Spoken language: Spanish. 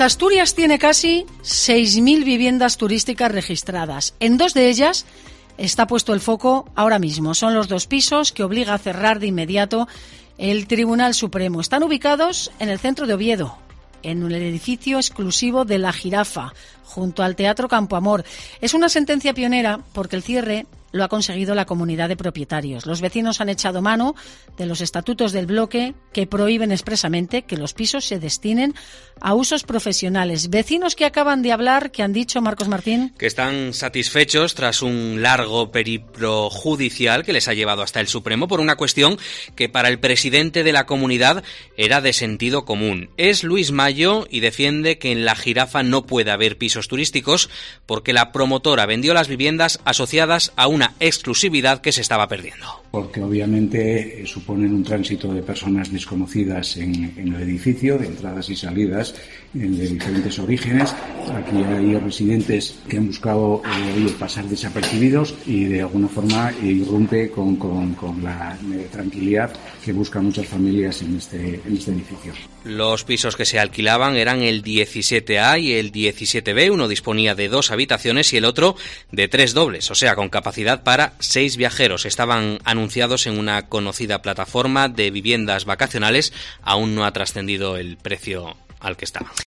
Asturias tiene casi 6.000 viviendas turísticas registradas. En 2 de ellas está puesto el foco ahora mismo. Son los 2 pisos que obliga a cerrar de inmediato el Tribunal Supremo. Están ubicados en el centro de Oviedo, en un edificio exclusivo de La Jirafa, junto al Teatro Campoamor. Es una sentencia pionera porque el cierre lo ha conseguido la comunidad de propietarios. Los vecinos han echado mano de los estatutos del bloque que prohíben expresamente que los pisos se destinen a usos profesionales. Vecinos que acaban de hablar, que han dicho, Marcos Martín, que están satisfechos tras un largo periplo judicial que les ha llevado hasta el Supremo por una cuestión que para el presidente de la comunidad era de sentido común. Es Luis Mayo y defiende que en La Jirafa no puede haber pisos turísticos porque la promotora vendió las viviendas asociadas a una exclusividad que se estaba perdiendo. Porque obviamente suponen un tránsito de personas desconocidas en el edificio, de entradas y salidas de diferentes orígenes. Aquí hay residentes que han buscado pasar desapercibidos y de alguna forma irrumpe con la tranquilidad que buscan muchas familias en este edificio. Los pisos que se alquilaban eran el 17A y el 17B. Uno disponía de 2 habitaciones y el otro de 3 dobles, o sea, con capacidad para 6 viajeros. Estaban anunciados en una conocida plataforma de viviendas vacacionales. Aún no ha trascendido el precio al que estaban.